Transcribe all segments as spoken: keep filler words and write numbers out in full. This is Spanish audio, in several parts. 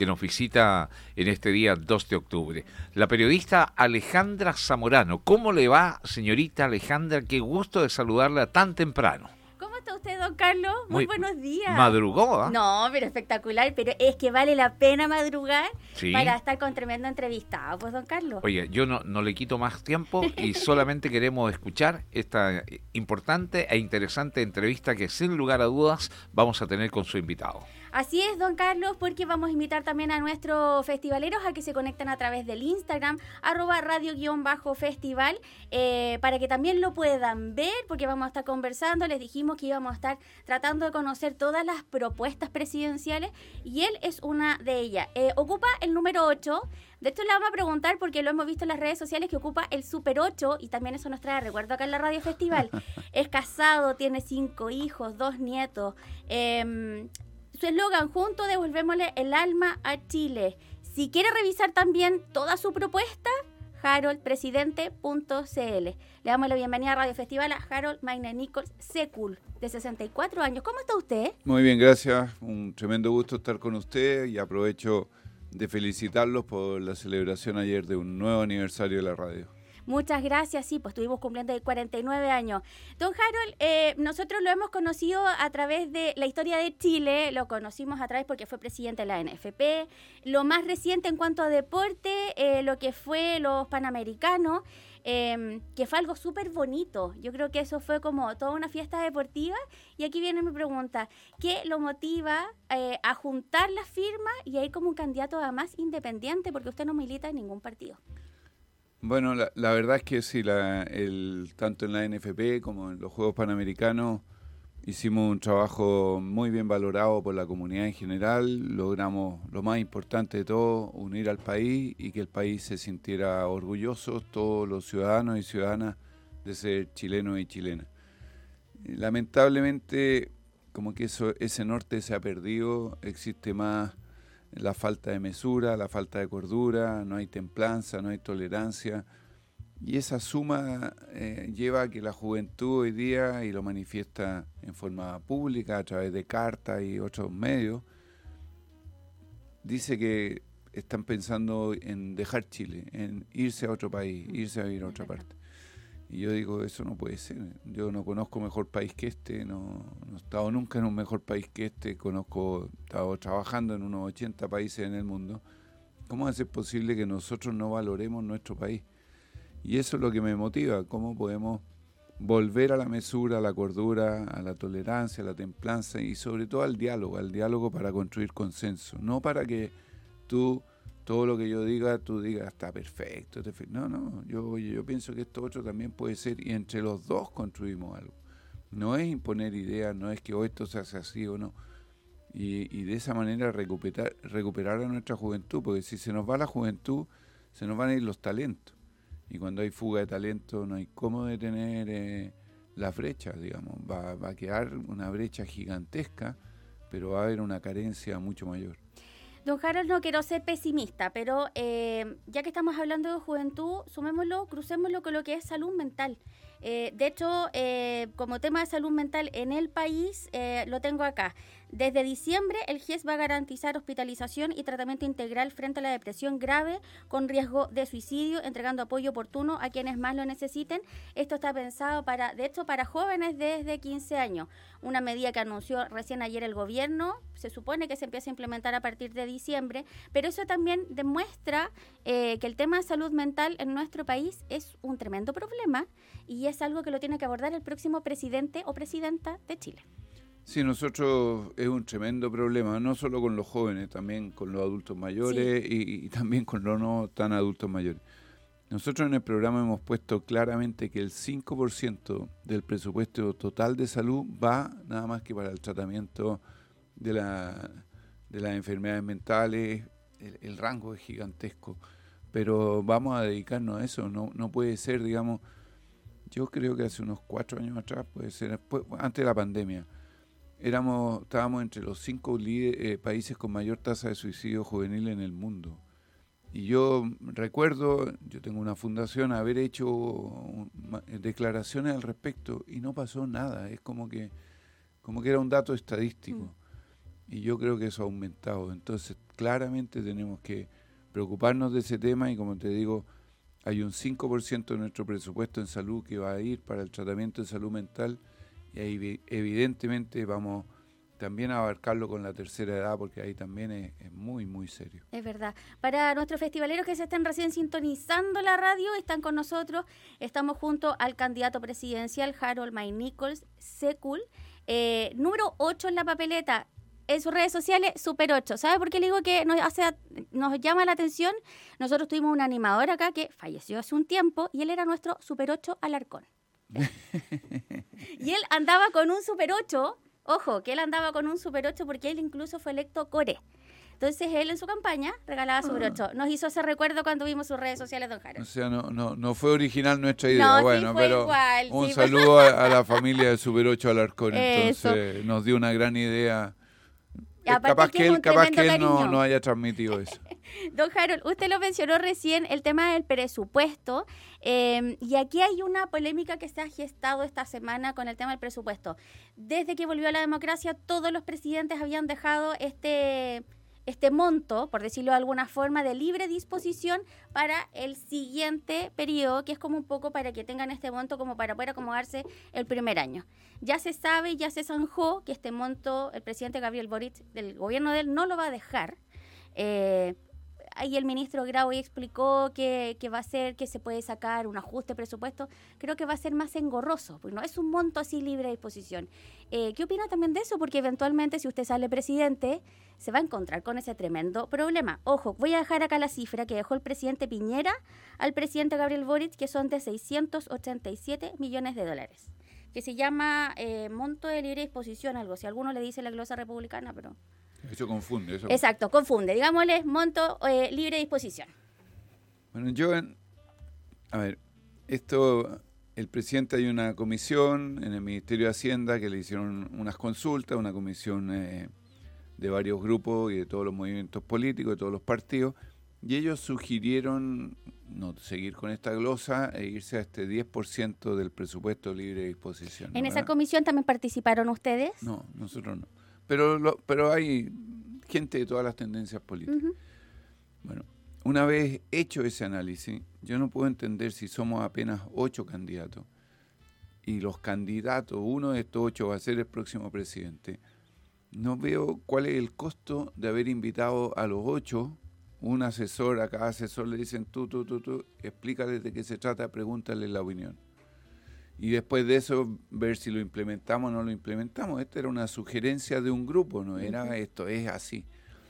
que nos visita en este día dos de octubre. La periodista Alejandra Zamorano. ¿Cómo le va, señorita Alejandra? Qué gusto de saludarla tan temprano. ¿Cómo está usted, don Carlos? Muy, Muy buenos días. ¿Madrugó? ¿eh? No, pero espectacular, pero es que vale la pena madrugar ¿Sí? para estar con tremendo entrevistado, pues, don Carlos. Oye, yo no, no le quito más tiempo y solamente queremos escuchar esta importante e interesante entrevista que sin lugar a dudas vamos a tener con su invitado. Así es, don Carlos, porque vamos a invitar también a nuestros festivaleros a que se conecten a través del Instagram, arroba radio-festival, eh, para que también lo puedan ver, porque vamos a estar conversando. Les dijimos que íbamos a estar tratando de conocer todas las propuestas presidenciales y él es una de ellas. Eh, ocupa el número ocho. De hecho, le vamos a preguntar, porque lo hemos visto en las redes sociales, que ocupa el Super ocho, y también eso nos trae recuerdo acá en la Radio Festival. Es casado, tiene cinco hijos, dos nietos. Eh, su eslogan, juntos devolvémosle el alma a Chile. Si quiere revisar también toda su propuesta, harold presidente punto c l. Le damos la bienvenida a Radio Festival a Harold Magne Nichols Secul, de sesenta y cuatro años. ¿Cómo está usted? Muy bien, gracias. Un tremendo gusto estar con usted y aprovecho de felicitarlos por la celebración ayer de un nuevo aniversario de la radio. Muchas gracias, sí, pues estuvimos cumpliendo de cuarenta y nueve años. Don Harold, eh, nosotros lo hemos conocido a través de la historia de Chile, lo conocimos a través porque fue presidente de la N F P, lo más reciente en cuanto a deporte, eh, lo que fue los Panamericanos, eh, que fue algo súper bonito. Yo creo que eso fue como toda una fiesta deportiva, y aquí viene mi pregunta, ¿qué lo motiva eh, a juntar las firmas y a ir como un candidato además independiente, porque usted no milita en ningún partido? Bueno, la, la verdad es que sí, la, el, tanto en la N F P como en los Juegos Panamericanos hicimos un trabajo muy bien valorado por la comunidad en general. Logramos lo más importante de todo, unir al país y que el país se sintiera orgulloso, todos los ciudadanos y ciudadanas, de ser chilenos y chilenas. Lamentablemente, como que eso, ese norte se ha perdido, existe más la falta de mesura, la falta de cordura, no hay templanza, no hay tolerancia, y esa suma eh, lleva a que la juventud hoy día, y lo manifiesta en forma pública a través de cartas y otros medios, dice que están pensando en dejar Chile, en irse a otro país, irse a vivir a otra parte. Y yo digo, eso no puede ser. Yo no conozco mejor país que este, no, no he estado nunca en un mejor país que este, conozco, he estado trabajando en unos ochenta países en el mundo. ¿Cómo va a ser posible que nosotros no valoremos nuestro país? Y eso es lo que me motiva, cómo podemos volver a la mesura, a la cordura, a la tolerancia, a la templanza y sobre todo al diálogo, al diálogo para construir consenso, no para que tú... todo lo que yo diga, tú digas, está perfecto. No, no, yo, yo pienso que esto otro también puede ser, y entre los dos construimos algo. No es imponer ideas, no es que oh, esto se hace así o no. Y, y de esa manera recuperar, recuperar a nuestra juventud, porque si se nos va la juventud, se nos van a ir los talentos. Y cuando hay fuga de talento, no hay cómo detener eh, las brechas, digamos. Va, va a quedar una brecha gigantesca, pero va a haber una carencia mucho mayor. Don Harold, no quiero ser pesimista, pero eh, ya que estamos hablando de juventud, sumémoslo, crucémoslo con lo que es salud mental. Eh, de hecho, eh, como tema de salud mental en el país, eh, lo tengo acá. Desde diciembre, el G I E S va a garantizar hospitalización y tratamiento integral frente a la depresión grave con riesgo de suicidio, entregando apoyo oportuno a quienes más lo necesiten. Esto está pensado, para, de hecho, para jóvenes desde quince años. Una medida que anunció recién ayer el gobierno. Se supone que se empieza a implementar a partir de diciembre, pero eso también demuestra eh, que el tema de salud mental en nuestro país es un tremendo problema, y es algo que lo tiene que abordar el próximo presidente o presidenta de Chile. Sí, nosotros es un tremendo problema, no solo con los jóvenes, también con los adultos mayores, sí. y, y también con los no tan adultos mayores. Nosotros en el programa hemos puesto claramente que el cinco por ciento del presupuesto total de salud va nada más que para el tratamiento de, la, de las enfermedades mentales. El, el rango es gigantesco, pero vamos a dedicarnos a eso. No, no puede ser, digamos, yo creo que hace unos cuatro años atrás, puede ser, después, antes de la pandemia, éramos, estábamos entre los cinco líderes, eh, países con mayor tasa de suicidio juvenil en el mundo. Y yo recuerdo, yo tengo una fundación, haber hecho un, declaraciones al respecto y no pasó nada. Es como que, como que era un dato estadístico. Mm. Y yo creo que eso ha aumentado. Entonces, claramente tenemos que preocuparnos de ese tema y, como te digo, hay un cinco por ciento de nuestro presupuesto en salud que va a ir para el tratamiento de salud mental y ahí evidentemente vamos también a abarcarlo con la tercera edad, porque ahí también es, es muy, muy serio. Es verdad. Para nuestros festivaleros que se estén recién sintonizando la radio, están con nosotros, estamos junto al candidato presidencial Harold May Nichols, Secul, eh, número ocho en la papeleta. En sus redes sociales, Super ocho. ¿Sabe por qué le digo que nos, hace, nos llama la atención? Nosotros tuvimos un animador acá que falleció hace un tiempo y él era nuestro Super ocho Alarcón. Y él andaba con un Super ocho. Ojo, que él andaba con un Super ocho porque él incluso fue electo core. Entonces él en su campaña regalaba Super ocho. Nos hizo ese recuerdo cuando vimos sus redes sociales, don Harold. O sea, no, no, no fue original nuestra idea. No, bueno, sí fue pero igual, un sí. saludo a, a la familia de Super ocho Alarcón. Eso. Entonces nos dio una gran idea. Y aparte capaz que que es él, un capaz que tremendo él no, cariño. no haya transmitido eso. Don Harold, usted lo mencionó recién, el tema del presupuesto, eh, y aquí hay una polémica que se ha gestado esta semana con el tema del presupuesto. Desde que volvió a la democracia, todos los presidentes habían dejado este, este monto, por decirlo de alguna forma, de libre disposición para el siguiente periodo, que es como un poco para que tengan este monto como para poder acomodarse el primer año. Ya se sabe, ya se zanjó que este monto, el presidente Gabriel Boric, del gobierno de él, no lo va a dejar. Eh, ahí el ministro Grau explicó que, que va a ser, que se puede sacar un ajuste de presupuesto. Creo que va a ser más engorroso, porque no es un monto así libre de disposición. Eh, ¿Qué opina también de eso? Porque eventualmente, si usted sale presidente, se va a encontrar con ese tremendo problema. Ojo, voy a dejar acá la cifra que dejó el presidente Piñera al presidente Gabriel Boric, que son de seiscientos ochenta y siete millones de dólares, que se llama eh, monto de libre disposición, algo. Si alguno le dice la glosa republicana, pero... Eso confunde. Eso. Exacto, confunde. Digámosle monto eh, libre disposición. Bueno, yo, en- a ver, esto, el presidente, hay una comisión en el Ministerio de Hacienda que le hicieron unas consultas, una comisión eh, de varios grupos y de todos los movimientos políticos, de todos los partidos, y ellos sugirieron no seguir con esta glosa e irse a este diez por ciento del presupuesto libre de disposición. ¿En ¿no? esa ¿verdad? comisión también participaron ustedes? No, nosotros no. Pero, lo, pero hay gente de todas las tendencias políticas. Ujú. Bueno, una vez hecho ese análisis, yo no puedo entender si somos apenas ocho candidatos y los candidatos, uno de estos ocho va a ser el próximo presidente. No veo cuál es el costo de haber invitado a los ocho, un asesor, a cada asesor le dicen tú, tú, tú, tú, explícale de qué se trata, pregúntale la opinión. Y después de eso, ver si lo implementamos o no lo implementamos. Esta era una sugerencia de un grupo, no era esto, es así.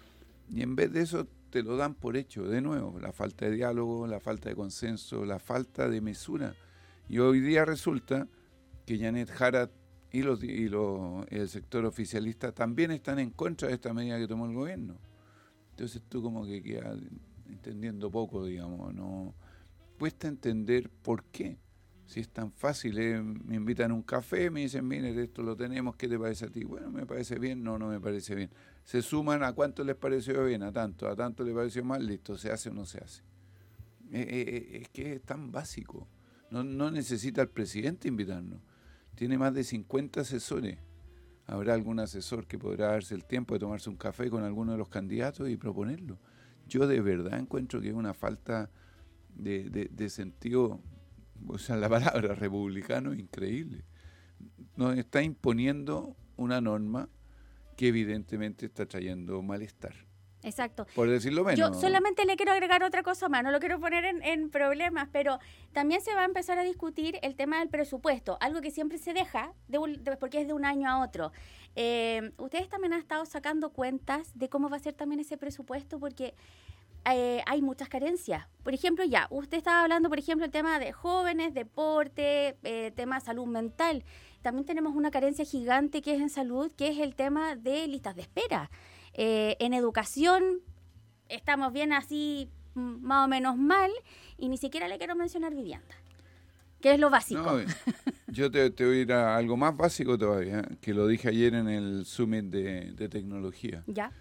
Y en vez de eso, te lo dan por hecho, de nuevo, la falta de diálogo, la falta de consenso, la falta de mesura. Y hoy día resulta que Janet Jara y, los, y los, el sector oficialista también están en contra de esta medida que tomó el gobierno. Entonces tú como que quedas entendiendo poco, digamos, no cuesta entender por qué. Si es tan fácil, eh, me invitan a un café, me dicen, mire, esto lo tenemos, ¿qué te parece a ti? Bueno, me parece bien, no, no me parece bien. Se suman a cuánto les pareció bien, a tanto, a tanto les pareció mal, listo, se hace o no se hace. Eh, eh, es que es tan básico. No, no necesita el presidente invitarnos. Tiene más de cincuenta asesores. Habrá algún asesor que podrá darse el tiempo de tomarse un café con alguno de los candidatos y proponerlo. Yo de verdad encuentro que es una falta de, de, de sentido, o sea, la palabra republicano, increíble. Nos está imponiendo una norma que evidentemente está trayendo malestar, Exacto. por decirlo menos. Yo solamente le quiero agregar otra cosa más, no lo quiero poner en, en problemas, pero también se va a empezar a discutir el tema del presupuesto, algo que siempre se deja, de un, de, porque es de un año a otro. Eh, ustedes también han estado sacando cuentas de cómo va a ser también ese presupuesto, porque eh, hay muchas carencias. Por ejemplo, ya, usted estaba hablando, por ejemplo, el tema de jóvenes, deporte, eh, tema de salud mental. También tenemos una carencia gigante que es en salud, que es el tema de listas de espera. Eh, en educación estamos bien así, m- más o menos mal, y ni siquiera le quiero mencionar vivienda, que es lo básico. No, yo te, te voy a ir a algo más básico todavía, que lo dije ayer en el Summit de, de tecnología. ¿Ya?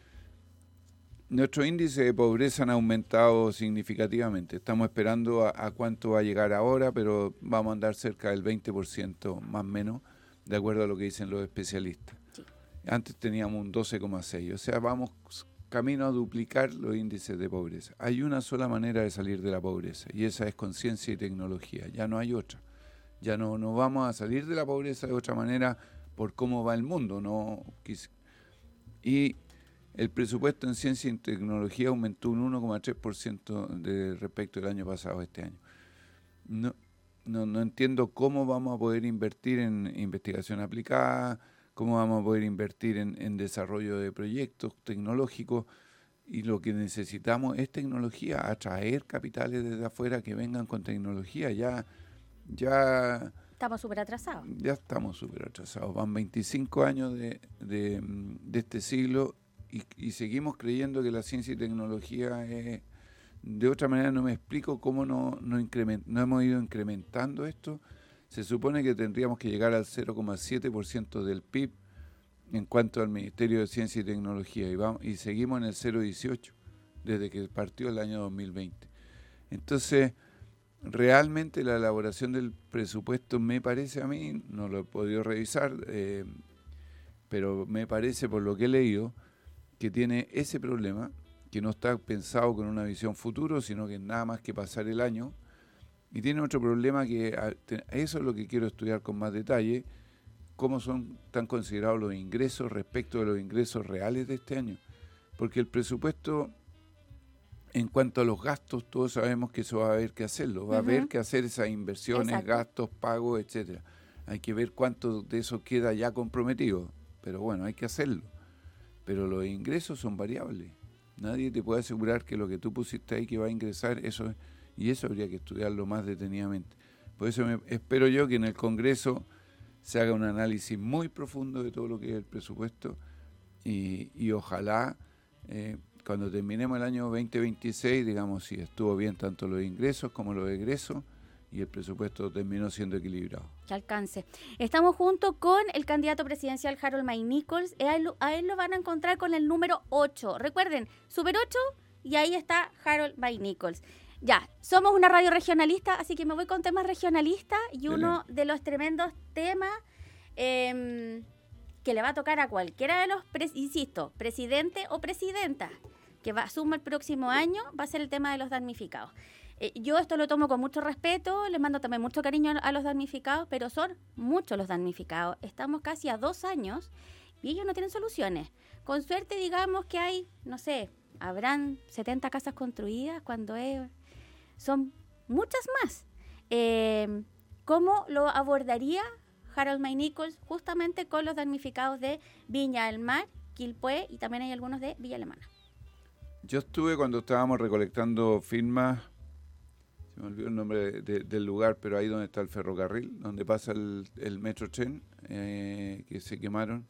Nuestros índices de pobreza han aumentado significativamente. Estamos esperando a, a cuánto va a llegar ahora, pero vamos a andar cerca del veinte por ciento más o menos, de acuerdo a lo que dicen los especialistas. Sí. Antes teníamos un doce coma seis, o sea, vamos camino a duplicar los índices de pobreza. Hay una sola manera de salir de la pobreza y esa es con ciencia y tecnología, ya no hay otra. Ya no, no vamos a salir de la pobreza de otra manera por cómo va el mundo. No. Y el presupuesto en ciencia y tecnología aumentó un uno coma tres por ciento de respecto del año pasado, este año. No, no, no entiendo cómo vamos a poder invertir en investigación aplicada, cómo vamos a poder invertir en, en desarrollo de proyectos tecnológicos, y lo que necesitamos es tecnología, atraer capitales desde afuera que vengan con tecnología. Ya, ya estamos súper atrasados. Ya estamos súper atrasados. Van veinticinco años de, de, de este siglo y, y seguimos creyendo que la ciencia y tecnología es... De otra manera no me explico cómo no, no, increment, no hemos ido incrementando esto. Se supone que tendríamos que llegar al cero coma siete por ciento del P I B en cuanto al Ministerio de Ciencia y Tecnología, y, vamos, y seguimos en el cero coma dieciocho desde que partió el año dos mil veinte. Entonces, realmente la elaboración del presupuesto, me parece a mí, no lo he podido revisar, eh, pero me parece por lo que he leído, que tiene ese problema, que no está pensado con una visión futuro, sino que nada más que pasar el año. Y tiene otro problema que a, te, eso es lo que quiero estudiar con más detalle, cómo son tan considerados los ingresos respecto de los ingresos reales de este año. Porque el presupuesto, en cuanto a los gastos, todos sabemos que eso va a haber que hacerlo, va uh-huh. a haber que hacer esas inversiones, Exacto. gastos, pagos, etcétera. Hay que ver cuánto de eso queda ya comprometido, pero bueno, hay que hacerlo. Pero los ingresos son variables. Nadie te puede asegurar que lo que tú pusiste ahí que va a ingresar, eso es, y eso habría que estudiarlo más detenidamente. Por eso me, espero yo que en el Congreso se haga un análisis muy profundo de todo lo que es el presupuesto y, y ojalá eh, cuando terminemos el año veinte veintiséis, digamos, si estuvo bien tanto los ingresos como los egresos y el presupuesto terminó siendo equilibrado. Que alcance. Estamos junto con el candidato presidencial Harold May Nichols. A él, a él lo van a encontrar con el número ocho. Recuerden, Super ocho y ahí está Harold May Nichols. Ya, somos una radio regionalista, así que me voy con temas regionalistas y uno de los tremendos temas eh, que le va a tocar a cualquiera de los, pres- insisto, presidente o presidenta que va, asuma el próximo año, va a ser el tema de los damnificados. Eh, yo esto lo tomo con mucho respeto, les mando también mucho cariño a, a los damnificados, pero son muchos los damnificados. Estamos casi a dos años y ellos no tienen soluciones. Con suerte, digamos que hay, no sé, habrán setenta casas construidas cuando es, son muchas más. Eh, ¿Cómo lo abordaría Harold May Nichols justamente con los damnificados de Viña del Mar, Quilpué y también hay algunos de Villa Alemana? Yo estuve cuando estábamos recolectando firmas, se me olvidó el nombre de, de, del lugar, pero ahí donde está el ferrocarril, donde pasa el, el metro tren, eh, que se quemaron,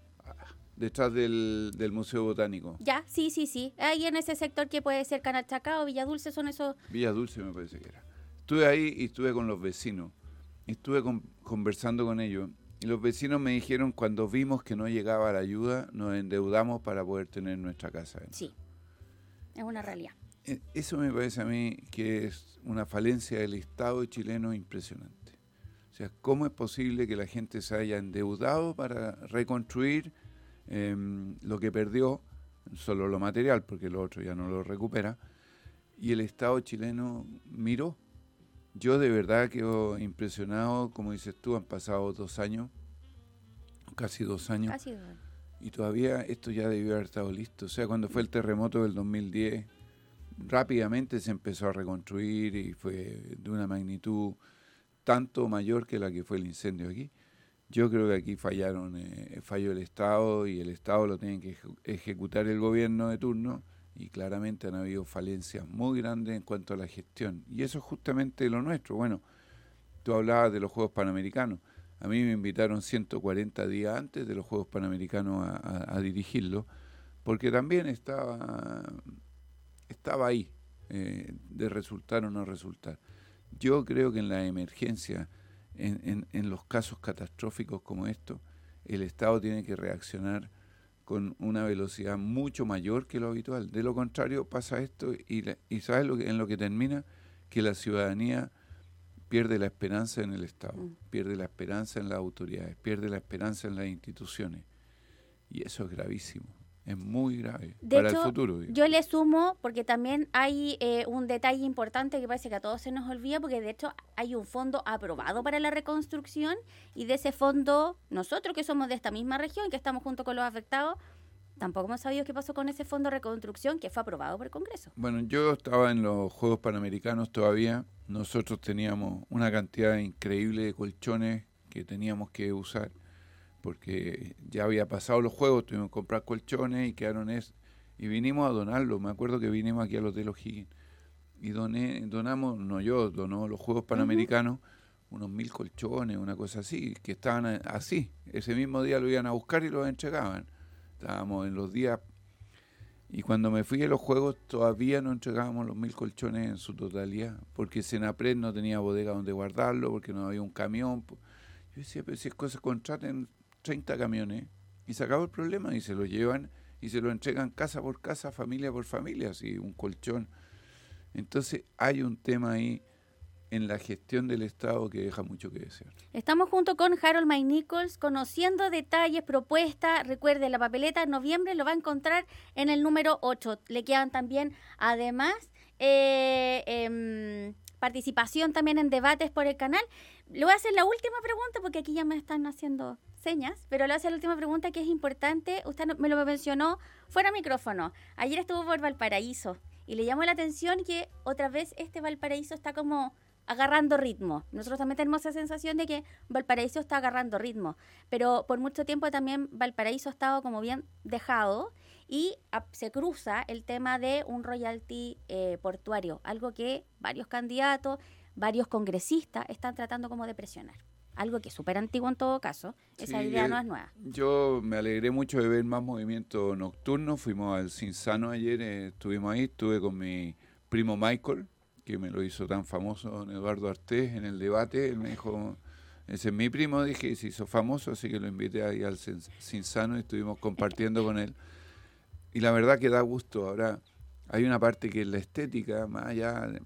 detrás del, del Museo Botánico. Ya, sí, sí, sí. Ahí en ese sector que puede ser Canal Chacao, Villa Dulce, son esos... Villa Dulce me parece que era. Estuve ahí y estuve con los vecinos. Estuve con, conversando con ellos. Y los vecinos me dijeron, cuando vimos que no llegaba la ayuda, nos endeudamos para poder tener nuestra casa. ¿no? Sí, es una realidad. Eso me parece a mí que es una falencia del Estado chileno impresionante. O sea, ¿cómo es posible que la gente se haya endeudado para reconstruir eh, lo que perdió, solo lo material, porque lo otro ya no lo recupera, y el Estado chileno miró? Yo de verdad quedo impresionado, como dices tú, han pasado dos años, casi dos años, Casi dos. y todavía esto ya debió haber estado listo. O sea, cuando fue el terremoto del dos mil diez, rápidamente se empezó a reconstruir y fue de una magnitud tanto mayor que la que fue el incendio aquí. Yo creo que aquí fallaron, eh, falló el Estado y el Estado lo tiene que eje- ejecutar el gobierno de turno y claramente han habido falencias muy grandes en cuanto a la gestión. Y eso es justamente lo nuestro. Bueno, tú hablabas de los Juegos Panamericanos. A mí me invitaron ciento cuarenta días antes de los Juegos Panamericanos a, a, a dirigirlo, porque también estaba, estaba ahí, eh, de resultar o no resultar. Yo creo que en la emergencia, en, en, en los casos catastróficos como estos, el Estado tiene que reaccionar con una velocidad mucho mayor que lo habitual. De lo contrario pasa esto y, la, y ¿sabes lo que, en lo que termina? Que la ciudadanía pierde la esperanza en el Estado, mm. pierde la esperanza en las autoridades, pierde la esperanza en las instituciones. Y eso es gravísimo. es muy grave De para hecho, el futuro. Digo. Yo le sumo, porque también hay eh, un detalle importante que parece que a todos se nos olvida, porque de hecho hay un fondo aprobado para la reconstrucción, y de ese fondo, nosotros que somos de esta misma región, que estamos junto con los afectados, tampoco hemos sabido qué pasó con ese fondo de reconstrucción que fue aprobado por el Congreso. Bueno, yo estaba en los Juegos Panamericanos todavía. Nosotros teníamos una cantidad increíble de colchones que teníamos que usar, porque ya había pasado los Juegos, tuvimos que comprar colchones y quedaron es y vinimos a donarlos. Me acuerdo que vinimos aquí al Hotel O'Higgins y doné, donamos, no yo, donó los Juegos Panamericanos, uh-huh. unos mil colchones, una cosa así, que estaban así. Ese mismo día lo iban a buscar y los entregaban. Estábamos en los días, y cuando me fui a los Juegos todavía no entregábamos los mil colchones en su totalidad, porque Senapred no tenía bodega donde guardarlo, porque no había un camión. Yo decía, pero si es cosa, contraten treinta camiones y se acabó el problema, y se lo llevan y se lo entregan casa por casa, familia por familia, así un colchón. Entonces hay un tema ahí en la gestión del Estado que deja mucho que desear. Estamos junto con Harold May Nichols, conociendo detalles, propuestas. Recuerde, la papeleta en noviembre lo va a encontrar en el número ocho. Le quedan también, además, eh, eh, participación también en debates por el canal. Le voy a hacer la última pregunta, porque aquí ya me están haciendo señas, pero le voy a hacer la última pregunta que es importante. Usted me lo mencionó fuera micrófono. Ayer estuvo por Valparaíso y le llamó la atención que otra vez este Valparaíso está como agarrando ritmo. Nosotros también tenemos esa sensación de que Valparaíso está agarrando ritmo, pero por mucho tiempo también Valparaíso ha estado como bien dejado, y a, se cruza el tema de un royalty eh, portuario, algo que varios candidatos, varios congresistas están tratando como de presionar. Algo que es súper antiguo en todo caso, esa sí, idea eh, no es nueva. Yo me alegré mucho de ver más movimiento nocturno. Fuimos al Cinzano ayer, eh, estuvimos ahí, estuve con mi primo Michael, que me lo hizo tan famoso don Eduardo Artés en el debate. Él me dijo, ese es mi primo, dije, y se hizo famoso, así que lo invité ahí al Cinzano y estuvimos compartiendo con él. Y la verdad que da gusto. Ahora, hay una parte que es la estética, más allá de,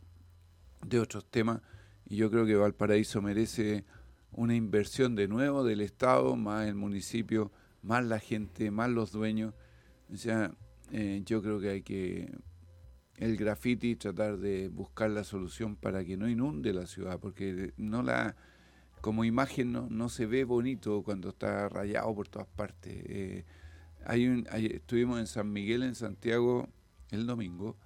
de otros temas, y yo creo que Valparaíso merece una inversión de nuevo del Estado, más el municipio, más la gente, más los dueños. O sea, eh, yo creo que hay que... el graffiti, tratar de buscar la solución para que no inunde la ciudad, porque no la como imagen no, no se ve bonito cuando está rayado por todas partes. Eh, hay un, hay, estuvimos en San Miguel, en Santiago, el domingo,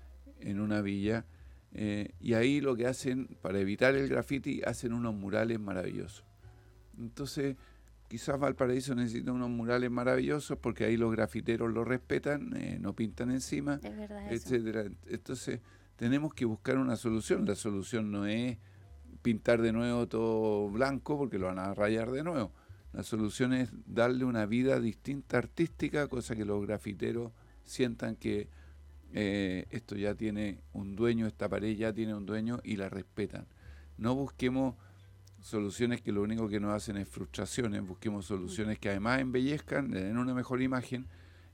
en una villa, eh, y ahí lo que hacen, para evitar el graffiti, hacen unos murales maravillosos. Entonces, quizás Valparaíso necesita unos murales maravillosos porque ahí los grafiteros lo respetan, eh, no pintan encima, etcétera. Entonces, tenemos que buscar una solución. La solución no es pintar de nuevo todo blanco porque lo van a rayar de nuevo. La solución es darle una vida distinta artística, cosa que los grafiteros sientan que eh, esto ya tiene un dueño, esta pared ya tiene un dueño y la respetan. No busquemos soluciones que lo único que nos hacen es frustraciones, busquemos soluciones que además embellezcan, le den una mejor imagen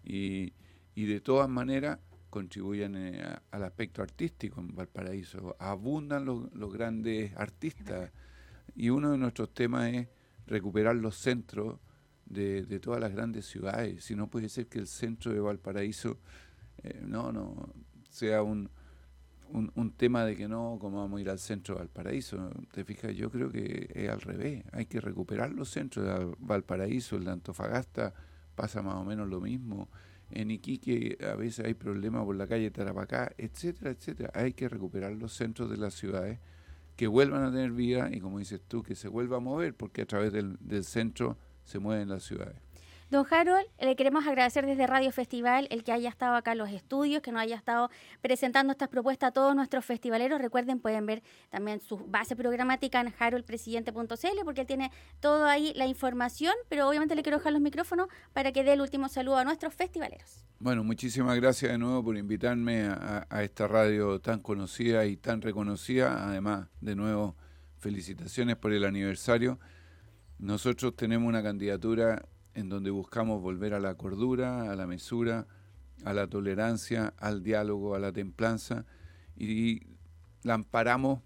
y, y de todas maneras contribuyan eh, a, al aspecto artístico en Valparaíso. Abundan los, los grandes artistas y uno de nuestros temas es recuperar los centros de, de todas las grandes ciudades. Si no puede ser que el centro de Valparaíso eh, no, no sea un Un, un tema de que no, como vamos a ir al centro de Valparaíso, te fijas, yo creo que es al revés, hay que recuperar los centros de Valparaíso, el de Antofagasta pasa más o menos lo mismo, en Iquique a veces hay problemas por la calle Tarapacá, etcétera, etcétera, hay que recuperar los centros de las ciudades, que vuelvan a tener vida y como dices tú, que se vuelva a mover, porque a través del, del centro se mueven las ciudades. Don Harold, le queremos agradecer desde Radio Festival el que haya estado acá en los estudios, que nos haya estado presentando estas propuestas a todos nuestros festivaleros. Recuerden, pueden ver también su base programática en harold presidente punto c l porque él tiene todo ahí la información, pero obviamente le quiero dejar los micrófonos para que dé el último saludo a nuestros festivaleros. Bueno, muchísimas gracias de nuevo por invitarme a, a esta radio tan conocida y tan reconocida. Además, de nuevo, felicitaciones por el aniversario. Nosotros tenemos una candidatura en donde buscamos volver a la cordura, a la mesura, a la tolerancia, al diálogo, a la templanza, y la amparamos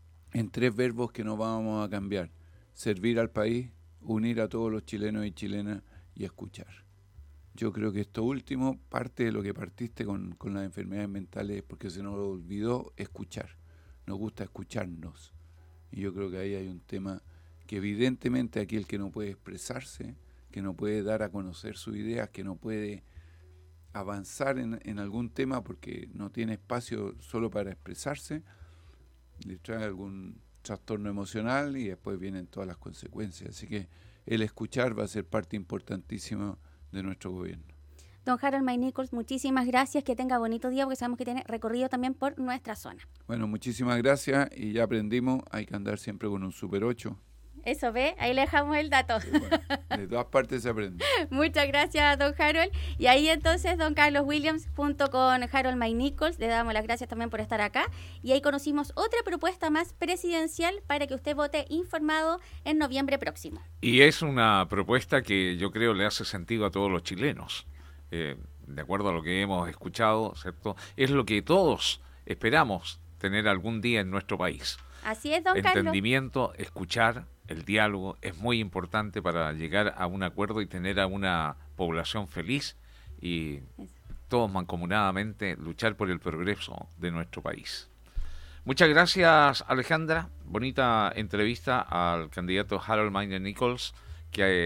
en tres verbos que no vamos a cambiar: servir al país, unir a todos los chilenos y chilenas y escuchar. yo creo que esto último, parte de lo que partiste con, con las enfermedades mentales, es porque se nos olvidó escuchar. Nos gusta escucharnos. Y yo creo que ahí hay un tema que evidentemente aquel que no puede expresarse, que no puede dar a conocer sus ideas, que no puede avanzar en, en algún tema porque no tiene espacio solo para expresarse, le trae algún trastorno emocional y después vienen todas las consecuencias. Así que el escuchar va a ser parte importantísima de nuestro gobierno. Don Harold May Nichols, muchísimas gracias, que tenga bonito día, porque sabemos que tiene recorrido también por nuestra zona. Bueno, muchísimas gracias, y ya aprendimos, hay que andar siempre con un Super ocho. Eso ve, ahí le dejamos el dato. Bueno, de todas partes se aprende. Muchas gracias, don Harold. Y ahí entonces, don Carlos Williams, junto con Harold May Nichols, le damos las gracias también por estar acá. Y ahí conocimos otra propuesta más presidencial para que usted vote informado en noviembre próximo. Y es una propuesta que yo creo le hace sentido a todos los chilenos. Eh, de acuerdo a lo que hemos escuchado, ¿cierto? Es lo que todos esperamos tener algún día en nuestro país. Así es, don Carlos. Entendimiento, escuchar, el diálogo es muy importante para llegar a un acuerdo y tener a una población feliz y Eso. todos mancomunadamente luchar por el progreso de nuestro país. Muchas gracias, Alejandra. Bonita entrevista al candidato Harold May Nichols, que